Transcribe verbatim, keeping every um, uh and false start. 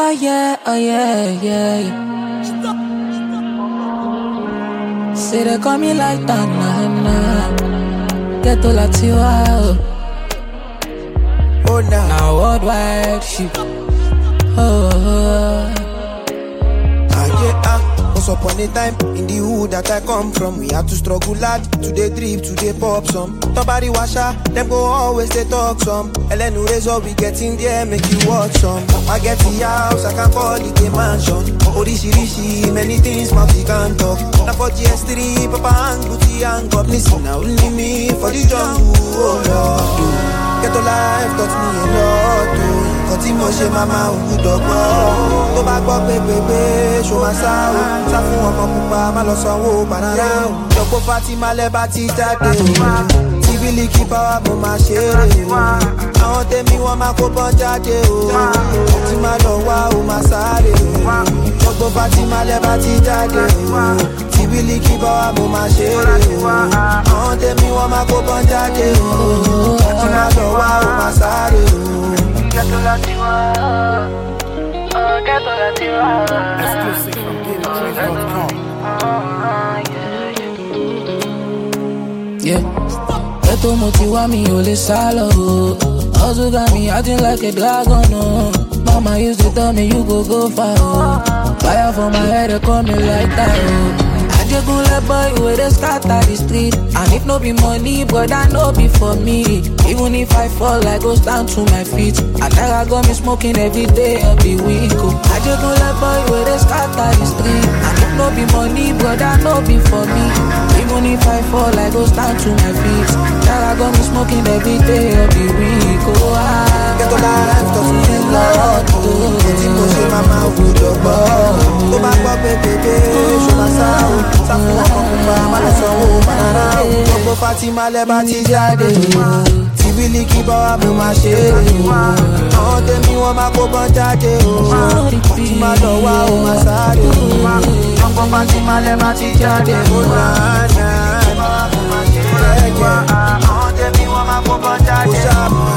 Oh yeah, oh yeah, yeah, yeah. Say they call me like that, nah, nah. Get to Latiwa, oh. Oh, nah. Now worldwide shit. Oh, oh, oh. Ah, yeah, ah. Once upon a time, in the hood that I come from, we had to struggle hard, today drip, today pop some. Nobody washer, them go always they talk some. Ellen who raise up, we get in there, make you watch some. I get the house, I can call it a mansion. Oh, rishi, rishi, many things, my we can't talk. Now for G S three, Papa and Gucci and God, listen, now only me for the jungle, oh Lord. Get to life, taught me a lot, oh. Koti mo ṣe mama ògùdọ̀ gbọ́. Tó bá gbọ́ pé pépé ṣo máa sá o. Sá fún ọmọ pupa má lọ sanwó banana o. Jọ̀pọ̀ pati má lẹ́bàá ti jáde o. Tí bílíkì báwa mo máa ṣeré o. Àwọn tèmi wọ́n máa kó bọ́n jáde o. Tí má lọ wá o máa sáré o. Jọ̀pọ̀ pati má lẹ́bàá ti jáde o. Tí bílíkì báwa mo máa ṣeré o. Àwọn tèmi wọ́n máa kó bọ́n jáde o. Tí má lọ wá o máa sáré o. Get to Latiwa, oh, get to Latiwa. Exclusive from Get Trade dot com. Yeah. Eto mo ti wá mi ò lè sálọ o. Hustle got me acting like a dragon o. Mama used to tell me you go go far o. Fire for my head, they call me like that o. Ajegunle boy wey dey scatter the street. And if no be money, but that no be for me. Even if I fall, I go stand to my feet. And I got me smoking every day of the week. Oh. Ajegunle boy wey dey scatter the street. And if no be money, but that no be for me. Even if I fall, I go stand to my feet. I got me smoking every day of the week. Oh, I get to life, touch me a lot. Koti mo ṣe mama ògùdọ̀ gbọ́. Tó bá gbọ́ pé pépé ṣo máa sá o. Sá fún ọmọ pupa má lọ sanwó banana o. Gbogbo Fatima lẹ́bà ti jáde o. Tí bílíkì báwa mo máa ṣeré o. Àwọn tèmi wọ́n máa kó bọ́n jáde o. Tí má lọ wá o máa sáré o. Gbogbo Fatima lẹ́bà ti jáde o. Àwọn tèmi wọ́n máa kó bọ́n jáde o.